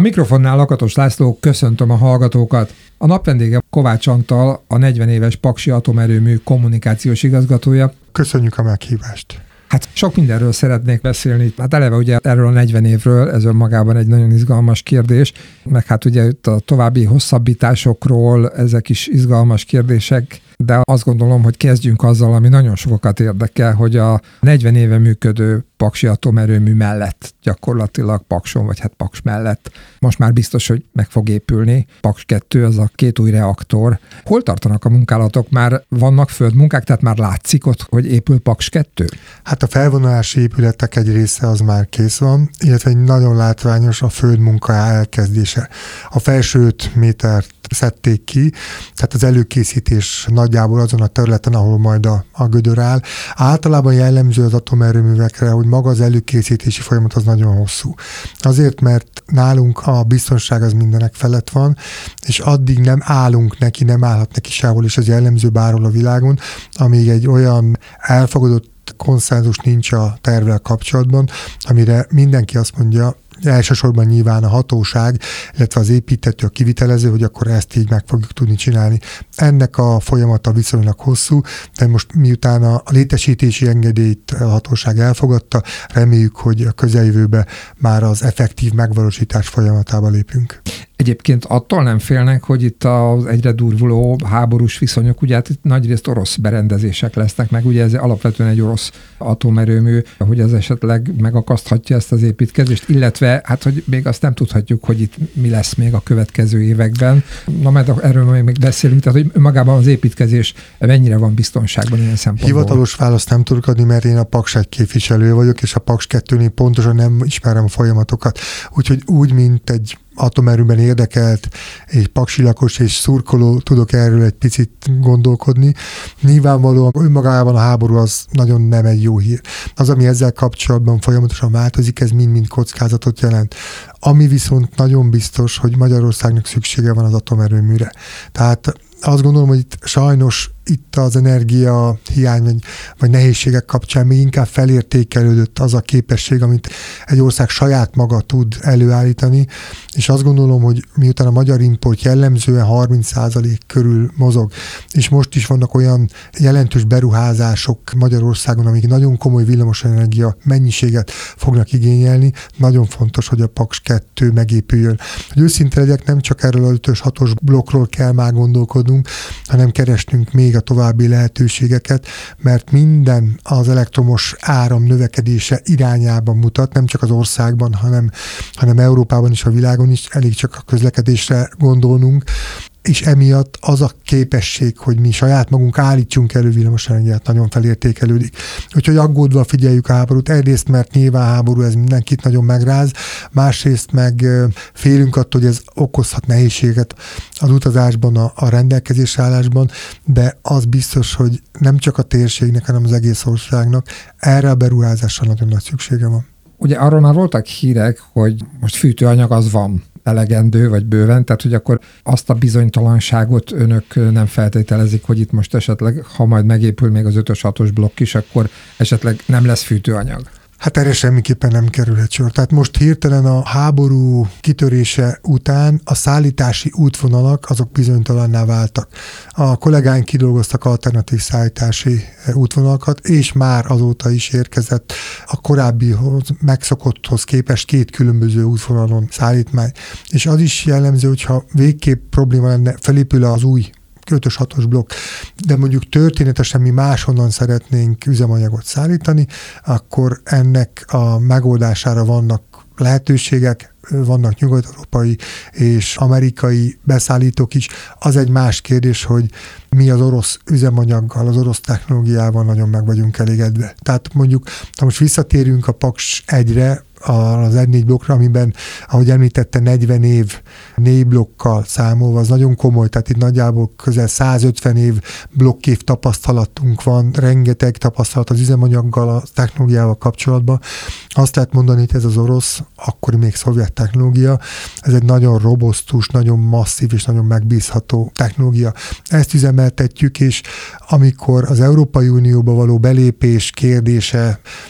mikrofonnál Lakatos László, köszöntöm a hallgatókat. A napvendége Kovács Antal, a 40 éves Paksi Atomerőmű kommunikációs igazgatója. Köszönjük a meghívást. Hát sok mindenről szeretnék beszélni. Hát eleve ugye erről a 40 évről, ez önmagában egy nagyon izgalmas kérdés, meg hát ugye itt a további hosszabbításokról, ezek is izgalmas kérdések, de azt gondolom, hogy kezdjünk azzal, ami nagyon sokakat érdekel, hogy a 40 éve működő Paksi Atomerőmű mellett, gyakorlatilag Pakson, vagy hát Paks mellett, most már biztos, hogy meg fog épülni. Paks 2, az a 2 új reaktor. Hol tartanak a munkálatok? Már vannak földmunkák, tehát már látszik ott, hogy épül Paks 2? Hát a felvonulási épületek egy része az már kész van, illetve egy nagyon látványos a földmunka elkezdése. A felső 5 métert szedték ki, tehát az előkészítés nagyjából azon a területen, ahol majd a gödör áll. Általában jellemző az atomerőművekre, hogy maga az előkészítési folyamat az nagyon hosszú. Azért, mert nálunk a biztonság az mindenek felett van, és addig nem állunk neki, nem állhat neki sehol, és ez jellemző bárhol a világon, amíg egy olyan elfogadott konszenzus nincs a tervvel kapcsolatban, amire mindenki azt mondja, elsősorban nyilván a hatóság, illetve az építtető, a kivitelező, hogy akkor ezt így meg fogjuk tudni csinálni. Ennek a folyamata viszonylag hosszú, de most miután a létesítési engedélyt a hatóság elfogadta, reméljük, hogy a közeljövőben már az effektív megvalósítás folyamatába lépünk. Egyébként attól nem félnek, hogy itt az egyre durvuló háborús viszonyok, ugye hát itt nagyrészt orosz berendezések lesznek, meg ugye ez alapvetően egy orosz atomerőmű, hogy ez esetleg megakaszthatja ezt az építkezést, illetve hát, hogy még azt nem tudhatjuk, hogy itt mi lesz még a következő években. Na, mert erről még beszélünk, tehát hogy magában az építkezés mennyire van biztonságban ilyen szempontból. Hivatalos választ nem tudok adni, mert én a Paks 1 képviselő vagyok, és a Paks 2-nél pontosan nem ismerem a folyamatokat. Úgyhogy úgy, mint egy atomerőben érdekelt, egy paksi lakos és szurkoló, tudok erről egy picit gondolkodni. Nyilvánvalóan önmagában a háború az nagyon nem egy jó hír. Az, ami ezzel kapcsolatban folyamatosan változik, ez mind-mind kockázatot jelent. Ami viszont nagyon biztos, hogy Magyarországnak szüksége van az atomerőműre. Tehát azt gondolom, hogy itt sajnos az energia hiány vagy nehézségek kapcsán még inkább felértékelődött az a képesség, amit egy ország saját maga tud előállítani, és azt gondolom, hogy miután a magyar import jellemzően 30% körül mozog, és most is vannak olyan jelentős beruházások Magyarországon, amik nagyon komoly villamosenergia mennyiséget fognak igényelni, nagyon fontos, hogy a Paks 2 megépüljön. Hogy őszinte legyek, nem csak erről a 5-ös 6-os blokkról kell már gondolkodnunk, hanem keresnünk még a további lehetőségeket, mert minden az elektromos áram növekedése irányában mutat, nem csak az országban, hanem Európában is, a világon is, elég csak a közlekedésre gondolnunk, és emiatt az a képesség, hogy mi saját magunk állítsunk elő villamosenergiát, nagyon felértékelődik. Úgyhogy aggódva figyeljük a háborút. Egyrészt, mert nyilván háború ez mindenkit nagyon megráz, másrészt meg félünk attól, hogy ez okozhat nehézséget az utazásban, a rendelkezésre állásban, de az biztos, hogy nem csak a térségnek, hanem az egész országnak erre a beruházásra nagyon nagy szüksége van. Ugye arról már voltak hírek, hogy most fűtőanyag az van elegendő, vagy bőven, tehát hogy akkor azt a bizonytalanságot önök nem feltételezik, hogy itt most esetleg, ha majd megépül még az 5-ös 6-os blokk is, akkor esetleg nem lesz fűtőanyag. Hát erre semmiképpen nem kerülhet sor. Tehát most hirtelen a háború kitörése után a szállítási útvonalak azok bizonytalanná váltak. A kollégáink kidolgoztak alternatív szállítási útvonalakat, és már azóta is érkezett a korábbihoz, megszokotthoz képest 2 különböző útvonalon szállítmány. És az is jellemző, hogyha végképp probléma lenne, felépül az új 5-ös 6-os blokk, de mondjuk történetesen mi máshonnan szeretnénk üzemanyagot szállítani, akkor ennek a megoldására vannak lehetőségek, vannak nyugat-európai és amerikai beszállítók is. Az egy más kérdés, hogy mi az orosz üzemanyaggal, az orosz technológiával nagyon meg vagyunk elégedve. Tehát mondjuk, ha most visszatérünk a Paks 1-re, az 1-4 blokkra, amiben, ahogy említette, 40 év 4 blokkal számolva, az nagyon komoly, tehát itt nagyjából közel 150 év blokkév tapasztalatunk van, rengeteg tapasztalat az üzemanyaggal, a technológiával kapcsolatban. Azt lehet mondani, hogy ez az orosz, akkori még szovjet technológia, ez egy nagyon robusztus, nagyon masszív és nagyon megbízható technológia. Ezt üzemeltetjük, és amikor az Európai Unióba való belépés kérdése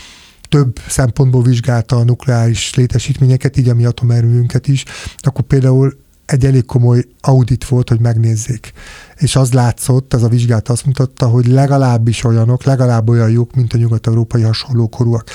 több szempontból vizsgálta a nukleáris létesítményeket, így a mi atomerőmünket is, akkor például egy elég komoly audit volt, hogy megnézzék. És az látszott, ez a vizsgálat azt mutatta, hogy legalább olyan jók, mint a nyugat-európai hasonlókorúak.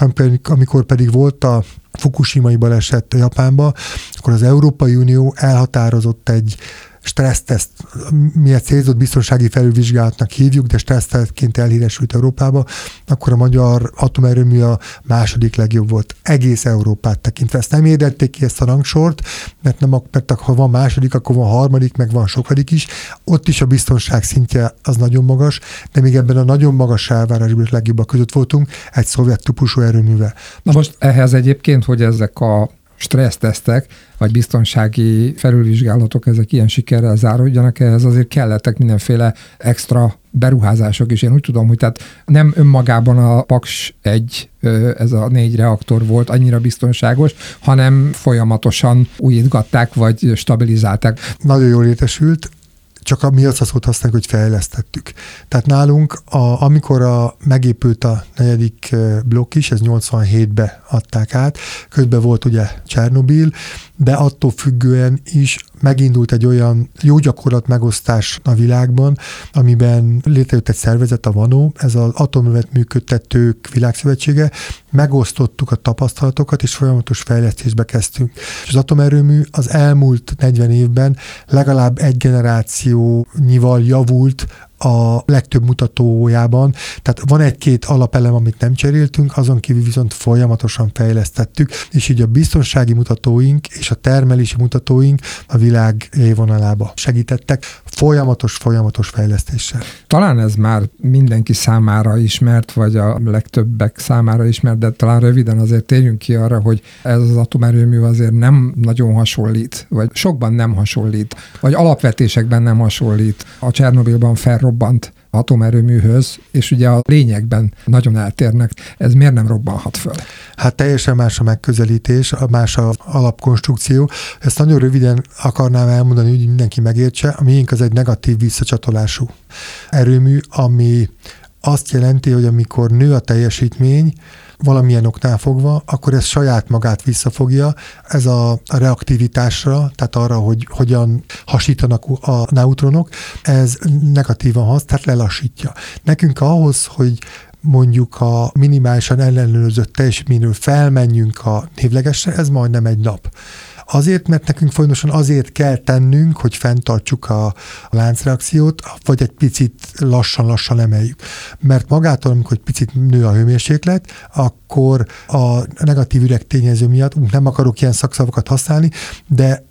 Amikor pedig volt a Fukushimai baleset Japánban, akkor az Európai Unió elhatározott egy stresszteszt, mi egy célzott biztonsági felülvizsgálatnak hívjuk, de stressztesztként elhíresült Európába, akkor a magyar atomerőmű a második legjobb volt egész Európát tekintve. Ezt nem érdették ki ezt a rangsort, mert ha van második, akkor van harmadik, meg van sokadik is. Ott is a biztonság szintje az nagyon magas, de még ebben a nagyon magas elvárásban legjobbak között voltunk egy szovjet típusú erőművel. Na most ehhez egyébként, hogy ezek a stressztesztek, vagy biztonsági felülvizsgálatok, ezek ilyen sikerrel záródjanak, ehhez azért kellettek mindenféle extra beruházások is. Én úgy tudom, hogy tehát nem önmagában a Paks 1, ez a 4 reaktor volt annyira biztonságos, hanem folyamatosan újítgatták, vagy stabilizálták. Nagyon jól létesült, csak mi azt a szót használjuk, hogy fejlesztettük. Tehát nálunk, amikor megépült a 4. blokk is, ez 87-be adták át, közben volt ugye Csernobil, de attól függően is megindult egy olyan jó gyakorlat megosztás a világban, amiben létrejött egy szervezet, a VANO, ez az atomerőművet működtetők világszövetsége, megosztottuk a tapasztalatokat, és folyamatos fejlesztésbe kezdtünk. És az atomerőmű az elmúlt 40 évben legalább egy generációnyival javult a legtöbb mutatójában. Tehát van egy-két alapelem, amit nem cseréltünk, azon kívül viszont folyamatosan fejlesztettük, és így a biztonsági mutatóink és a termelési mutatóink a világ élvonalába segítettek folyamatos fejlesztéssel. Talán ez már mindenki számára ismert, vagy a legtöbbek számára ismert, de talán röviden azért térjünk ki arra, hogy ez az atomerőmű azért nem nagyon hasonlít, vagy sokban nem hasonlít, vagy alapvetésekben nem hasonlít a Csernobilban felrobbant atomerőműhöz, és ugye a lényegben nagyon eltérnek. Ez miért nem robbanhat föl? Hát teljesen más a megközelítés, más a alapkonstrukció. Ezt nagyon röviden akarnám elmondani, hogy mindenki megértse. A miénk az egy negatív visszacsatolású erőmű, ami azt jelenti, hogy amikor nő a teljesítmény, valamilyen oknál fogva, akkor ez saját magát visszafogja, ez a reaktivitásra, tehát arra, hogy hogyan hasítanak a neutronok, ez negatívan hat, tehát lelassítja. Nekünk ahhoz, hogy mondjuk a minimálisan ellenőrzött teljesítményről felmenjünk a névlegesre, ez majdnem egy nap. Azért, mert nekünk folyamatosan azért kell tennünk, hogy fenntartsuk a láncreakciót, vagy egy picit lassan emeljük. Mert magától, amikor egy picit nő a hőmérséklet, akkor a negatív üregtényező miatt, nem akarok ilyen szakszavakat használni, de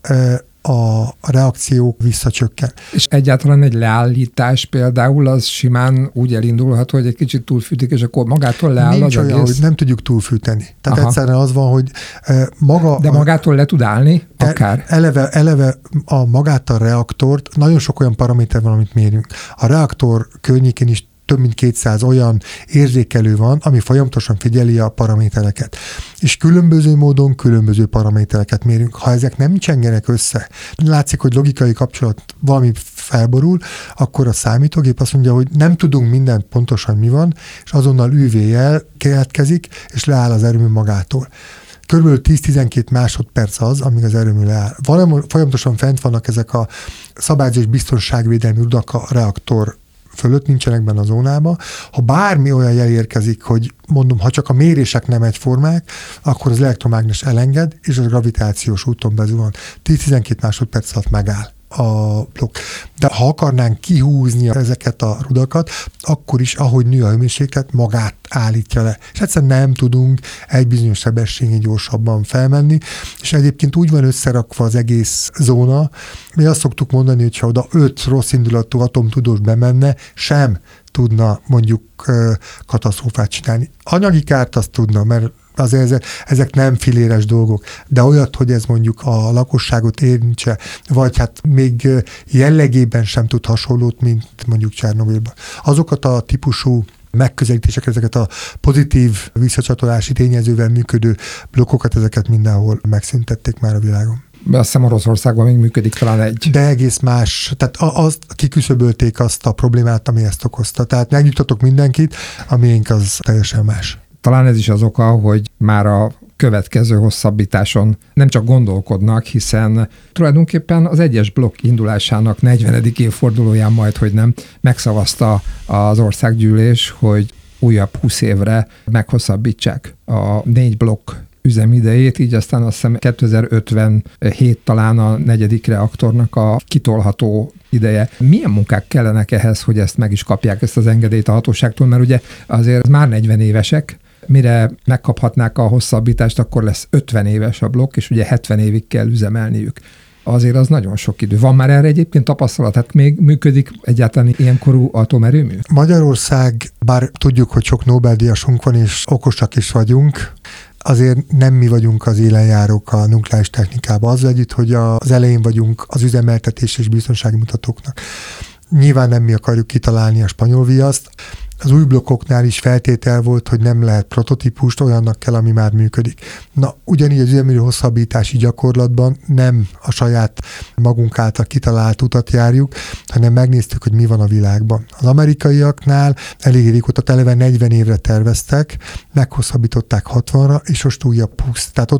a reakciók visszacsökken. És egyáltalán egy leállítás például az simán úgy elindulhat, hogy egy kicsit túlfűtik, és akkor magától leáll nincs az olyan, egész? hogy nem tudjuk túlfűteni. Tehát egyszerűen az van, hogy maga... De magától le tud állni? Akár? Eleve magát a reaktort, nagyon sok olyan paraméter van, amit mérünk. A reaktor környékén is több mint 200 olyan érzékelő van, ami folyamatosan figyeli a paramétereket. És különböző módon különböző paramétereket mérünk. Ha ezek nem csengenek össze, látszik, hogy logikai kapcsolat valami felborul, akkor a számítógép azt mondja, hogy nem tudunk mindent pontosan mi van, és azonnal UV-jel keletkezik, és leáll az erőmű magától. Körülbelül 10-12 másodperc az, amíg az erőmű leáll. Folyamatosan fent vannak ezek a szabályozás biztonságvédelmi rudak a reaktor fölött, nincsenek benne a zónában. Ha bármi olyan jel érkezik, hogy mondom, ha csak a mérések nem egyformák, akkor az elektromágnes elenged, és az gravitációs úton bezuhan. 10-12 másodperc alatt megáll a blokk. De ha akarnánk kihúzni ezeket a rudakat, akkor is, ahogy nő a hőmérséklet, magát állítja le. És egyszerűen nem tudunk egy bizonyos sebességén gyorsabban felmenni, és egyébként úgy van összerakva az egész zóna, mi azt szoktuk mondani, hogy ha oda 5 rossz indulatú atomtudós bemenne, sem tudna mondjuk katasztrófát csinálni. Anyagi kárt azt tudna, mert azért ezek nem filéres dolgok, de olyat, hogy ez mondjuk a lakosságot érintse, vagy hát még jellegében sem tud hasonlót, mint mondjuk Csernobilban. Azokat a típusú megközelítések, ezeket a pozitív visszacsatolási tényezővel működő blokkokat, ezeket mindenhol megszüntették már a világon. Azt hiszem Oroszországban még működik talán egy. De egész más. Tehát azt kiküszöbölték azt a problémát, ami ezt okozta. Tehát megnyugtatok mindenkit, a miénk az teljesen más. Talán ez is az oka, hogy már a következő hosszabbításon nem csak gondolkodnak, hiszen tulajdonképpen az egyes blokk indulásának 40. évfordulóján majd, hogy nem, megszavazta az országgyűlés, hogy újabb 20 évre meghosszabbítsák a 4 blokk üzemidejét, így aztán azt hiszem 2057 talán a 4. reaktornak a kitolható ideje. Milyen munkák kellenek ehhez, hogy ezt meg is kapják, ezt az engedélyt a hatóságtól, mert ugye azért már 40 évesek, mire megkaphatnák a hosszabbítást, akkor lesz 50 éves a blokk, és ugye 70 évig kell üzemelniük. Azért az nagyon sok idő. Van már erre egyébként tapasztalat? Hát még működik egyáltalán ilyenkorú atomerőmű? Magyarország, bár tudjuk, hogy sok Nobel-díjasunk van, és okosak is vagyunk, azért nem mi vagyunk az élenjárók a nukleáris technikában. Azzal együtt, hogy az elején vagyunk az üzemeltetés és biztonsági mutatóknak. Nyilván nem mi akarjuk kitalálni a spanyol viaszt. Az új blokkoknál is feltétel volt, hogy nem lehet prototípust, olyannak kell, ami már működik. Na, ugyanígy az üzemidő hosszabbítási gyakorlatban nem a saját magunk által kitalált utat járjuk, hanem megnéztük, hogy mi van a világban. Az amerikaiaknál elég régóta eleve 40 évre terveztek, meghosszabbították 60-ra, és most újabb 20. Tehát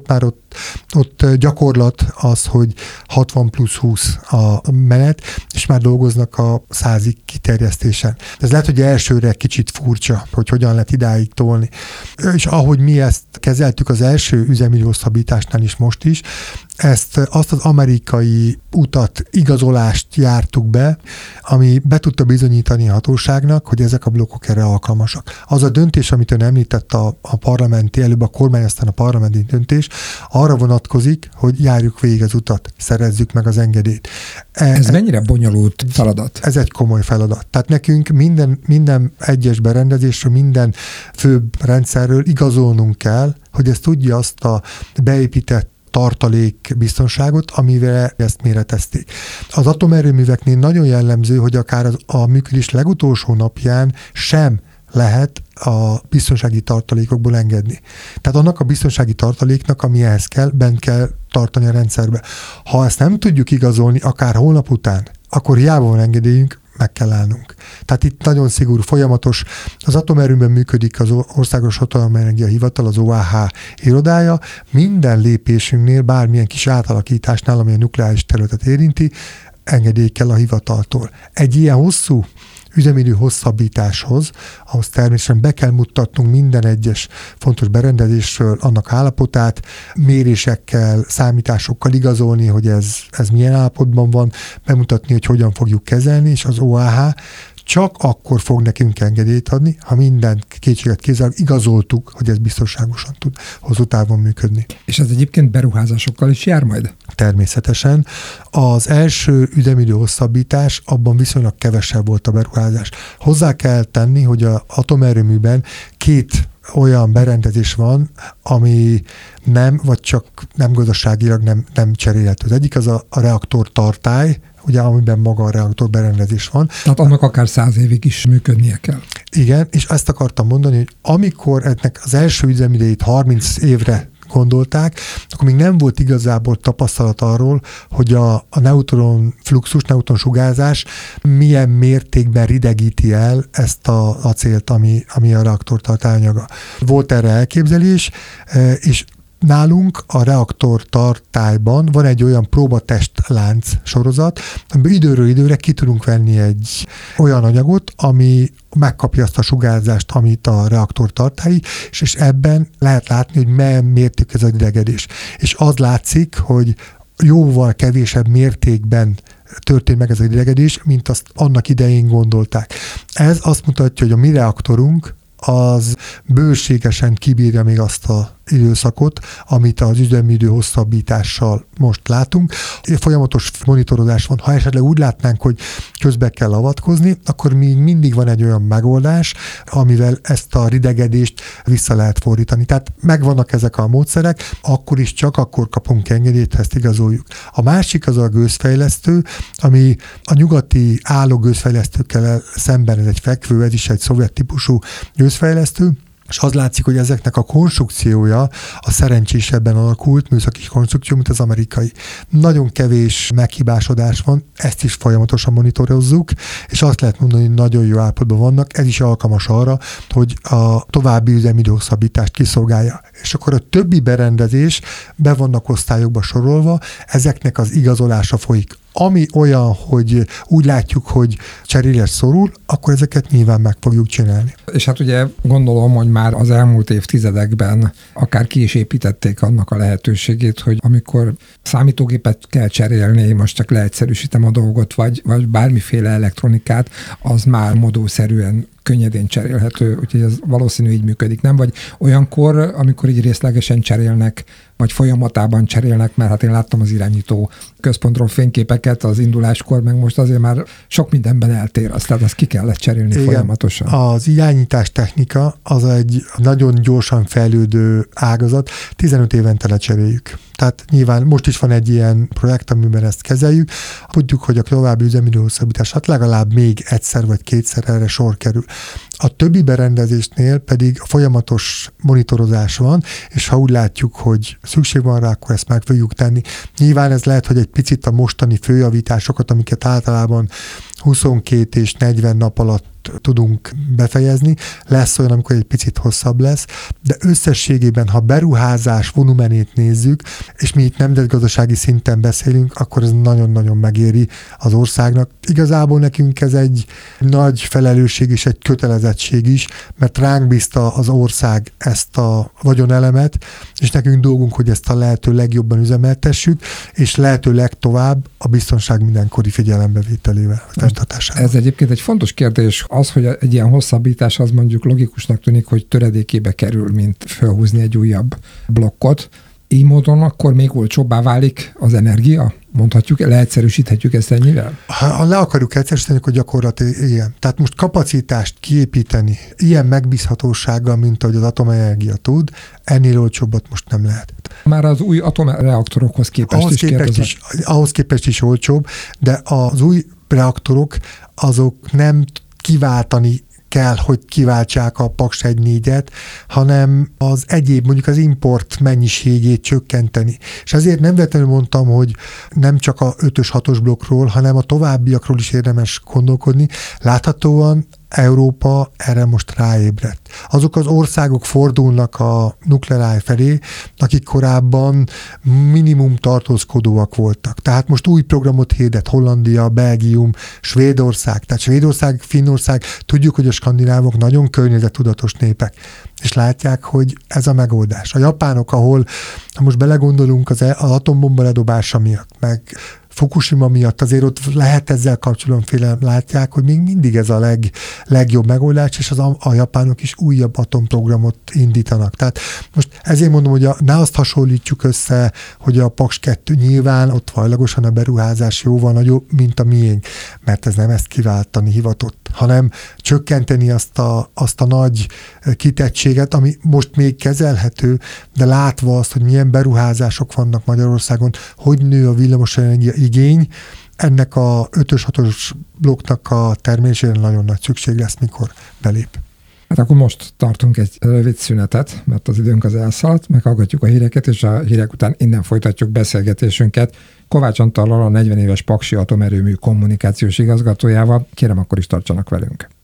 ott gyakorlat az, hogy 60 plusz 20 a menet, és már dolgoznak a 100-ig kiterjesztésen. Ez lehet, hogy elsőre kicsit furcsa, hogy hogyan lehet idáig tolni. És ahogy mi ezt kezeltük az első üzemidő hosszabbításnál is most is, azt az amerikai utat, igazolást jártuk be, ami be tudta bizonyítani a hatóságnak, hogy ezek a blokkok erre alkalmasak. Az a döntés, amit ön említett a parlamenti, előbb a kormány, aztán a parlamenti döntés, arra vonatkozik, hogy járjuk végig az utat, szerezzük meg az engedélyt. Ez mennyire bonyolult feladat? Ez egy komoly feladat. Tehát nekünk minden egyes berendezésről, minden főbb rendszerről igazolnunk kell, hogy ez tudja azt a beépített tartalékbiztonságot, amivel ezt méretezték. Az atomerőműveknél nagyon jellemző, hogy akár a működés legutolsó napján sem lehet a biztonsági tartalékokból engedni. Tehát annak a biztonsági tartaléknak, ami ehhez kell, bent kell tartani a rendszerbe. Ha ezt nem tudjuk igazolni, akár holnap után, akkor hiába van engedélyünk, meg kell állnunk. Tehát itt nagyon szigorú, folyamatos. Az atomerőműben működik az Országos Atomenergia Hivatal, az OAH irodája. Minden lépésünknél, bármilyen kis átalakításnál, ami a nukleáris területet érinti, engedély kell a hivataltól. Egy ilyen hosszú üzemidő hosszabbításhoz, ahhoz természetesen be kell mutatnunk minden egyes fontos berendezésről annak állapotát, mérésekkel, számításokkal igazolni, hogy ez milyen állapotban van, bemutatni, hogy hogyan fogjuk kezelni, és az OAH csak akkor fog nekünk engedélyt adni, ha minden kétséget kizárólag igazoltuk, hogy ez biztonságosan tud hosszú távon működni. És ez egyébként beruházásokkal is jár majd? Természetesen. Az első üzemidő hosszabbítás, abban viszonylag kevesebb volt a beruházás. Hozzá kell tenni, hogy az atomerőműben 2 olyan berendezés van, ami nem, vagy csak nem gazdaságilag nem cserélhető. Az egyik az a reaktor tartály, ugye, amiben maga a reaktor berendezés van. Tehát annak akár 100 évig is működnie kell. Igen, és ezt akartam mondani, hogy amikor ennek az első üzemidejét 30 évre gondolták, akkor még nem volt igazából tapasztalat arról, hogy a neutron fluxus, neutron sugárzás milyen mértékben ridegíti el ezt a acélt, ami a reaktor tartályanyaga. Volt erre elképzelés, és nálunk a reaktor tartályban van egy olyan próbatestlánc sorozat, amiben időről időre ki tudunk venni egy olyan anyagot, ami megkapja azt a sugárzást, amit a reaktor tartályi, és ebben lehet látni, hogy milyen mértékű ez a ridegedés. És az látszik, hogy jóval kevésebb mértékben történt meg ez a ridegedés, mint azt annak idején gondolták. Ez azt mutatja, hogy a mi reaktorunk az bőségesen kibírja még azt a időszakot, amit az üzemidő hosszabbítással most látunk. Folyamatos monitorozás van. Ha esetleg úgy látnánk, hogy közbe kell avatkozni, akkor még mindig van egy olyan megoldás, amivel ezt a ridegedést vissza lehet fordítani. Tehát megvannak ezek a módszerek, akkor is csak akkor kapunk engedélyt, ha ezt igazoljuk. A másik az a gőzfejlesztő, ami a nyugati álló gőzfejlesztőkkel szemben ez egy fekvő, ez is egy szovjet típusú gőzfejlesztő. és az látszik, hogy ezeknek a konstrukciója a szerencsésebben alakult műszaki konstrukció, mint az amerikai. Nagyon kevés meghibásodás van, ezt is folyamatosan monitorozzuk, és azt lehet mondani, hogy nagyon jó állapotban vannak, ez is alkalmas arra, hogy a további üzemidőhosszabbítást kiszolgálja. És akkor a többi berendezés be vannak osztályokba sorolva, ezeknek az igazolása folyik. Ami olyan, hogy úgy látjuk, hogy cserélés szorul, akkor ezeket nyilván meg fogjuk csinálni. És hát ugye gondolom, hogy már az elmúlt évtizedekben akár ki is építették annak a lehetőségét, hogy amikor számítógépet kell cserélni, most csak leegyszerűsítem a dolgot, vagy bármiféle elektronikát, az már modulszerűen könnyedén cserélhető, úgyhogy ez valószínű így működik, nem? Vagy olyankor, amikor így részlegesen cserélnek, vagy folyamatában cserélnek, mert hát én láttam az irányító központról fényképeket az induláskor, meg most azért már sok mindenben eltér, tehát azt ki kellett cserélni. Igen, folyamatosan. Az irányítás technika az egy nagyon gyorsan fejlődő ágazat, 15 évente lecseréljük. Tehát nyilván most is van egy ilyen projekt, amiben ezt kezeljük. Tudjuk, hogy a további üzemidőhosszabbítás legalább még egyszer vagy kétszer erre sor kerül. A többi berendezésnél pedig folyamatos monitorozás van, és ha úgy látjuk, hogy szükség van rá, akkor ezt meg fogjuk tenni. Nyilván ez lehet, hogy egy picit a mostani főjavításokat, amiket általában 22 és 40 nap alatt tudunk befejezni, lesz olyan, amikor egy picit hosszabb lesz, de összességében, ha beruházás volumenét nézzük, és mi itt nemzetgazdasági szinten beszélünk, akkor ez nagyon-nagyon megéri az országnak. Igazából nekünk ez egy nagy felelősség és egy kötelezettség is, mert ránk bízta az ország ezt a vagyonelemet, és nekünk dolgunk, hogy ezt a lehető legjobban üzemeltessük, és lehető legtovább a biztonság mindenkori figyelembevételével. Ez egyébként egy fontos kérdés, az, hogy egy ilyen hosszabbítás az mondjuk logikusnak tűnik, hogy töredékébe kerül, mint felhúzni egy újabb blokkot. Így módon akkor még olcsóbbá válik az energia? Mondhatjuk, leegyszerűsíthetjük ezt ennyivel? Ha le akarjuk egyszerűsíteni, akkor gyakorlatilag igen. Tehát most kapacitást kiépíteni ilyen megbízhatósággal, mint ahogy az atomenergia tud, ennél olcsóbbat most nem lehet. Már az új atomreaktorokhoz képest ahhoz képest is olcsóbb, de az új reaktorok azok nem kiváltani kell, hogy kiváltsák a Paks 1-4-et, hanem az egyéb, mondjuk az import mennyiségét csökkenteni. És ezért nem véletlenül mondtam, hogy nem csak a 5-ös, 6-os blokkról, hanem a továbbiakról is érdemes gondolkodni. Láthatóan Európa erre most ráébredt. Azok az országok fordulnak a nukleári felé, akik korábban minimum tartózkodóak voltak. Tehát most új programot hirdet Hollandia, Belgium, Svédország. Tehát Svédország, Finnország, tudjuk, hogy a skandinávok nagyon környezettudatos népek, és látják, hogy ez a megoldás. A japánok, ahol most belegondolunk az atombomba ledobása miatt, meg Fukushima miatt azért ott lehet ezzel kapcsolatban látják, hogy még mindig ez a legjobb megoldás, és a japánok is újabb atomprogramot indítanak. Tehát most ezért mondom, hogy ne azt hasonlítjuk össze, hogy a Paks 2 nyilván ott vajlagosan a beruházás jóval nagyobb, mint a miénk, mert ez nem ezt kiváltani hivatott, hanem csökkenteni azt a nagy kitettséget, ami most még kezelhető, de látva azt, hogy milyen beruházások vannak Magyarországon, hogy nő a villamosenergia igény, ennek a 5-ös, 6-os blokknak a termésére nagyon nagy szükség lesz, mikor belép. Hát akkor most tartunk egy rövid szünetet, mert az időnk az elszaladt, meghallgatjuk a híreket, és a hírek után innen folytatjuk beszélgetésünket Kovács Antallal, a 40 éves Paksi Atomerőmű kommunikációs igazgatójával. Kérem, akkor is tartsanak velünk.